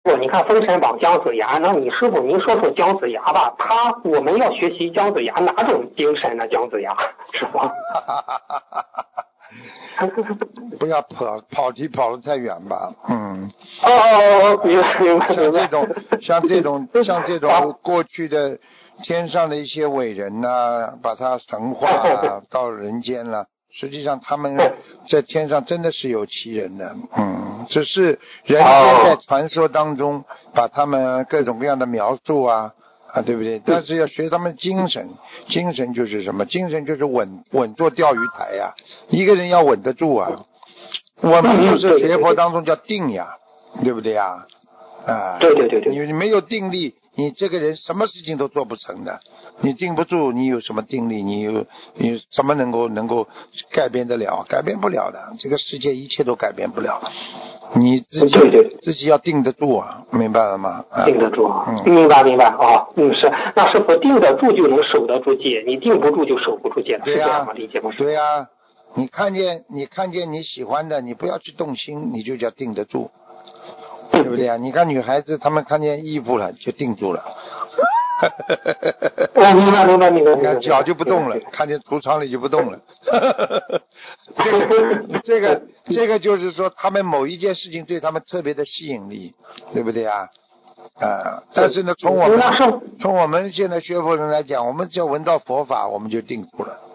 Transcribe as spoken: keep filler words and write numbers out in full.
傅，你看封神榜姜子牙，那你师傅您说说姜子牙吧，他我们要学习姜子牙哪种精神呢？姜子牙师傅。 不要跑跑题跑得太远吧，嗯。 哦哦哦，明白明白明白。 像这种像这种像这种过去的天上的一些伟人呐、啊，把它神化、啊、到人间了。实际上他们在天上真的是有其人的，嗯，只是人间在传说当中把他们各种各样的描述啊啊，对不对？但是要学他们精神，精神就是什么？精神就是稳稳坐钓鱼台呀、啊，一个人要稳得住啊。我们就是学佛当中叫定呀，对不对呀？啊， 对对对对， 你你没有定力，你这个人什么事情都做不成的。你定不住，你有什么定力？你有你什么能够能够改变得了？改变不了的，这个世界一切都改变不了。你自己对对自己要定得住啊，明白了吗？啊、 定得住啊， 嗯， 明白明白啊，嗯是，那师傅定得住就能守得住戒，你定不住就守不住戒了， 对呀、 是这样吗？理解吗？ 对呀、啊，你看见你看见你喜欢的，你不要去动心，你就叫定得住。对不对啊？你看女孩子，她们看见衣服了就定住了。 我明白明白明白。 你看脚就不动了，看见橱窗里就不动了。这个这个这个就是说，他们某一件事情对他们特别的吸引力，对不对啊？啊，但是呢，从我们从我们现在学佛人来讲，我们只要闻到佛法，我们就定住了。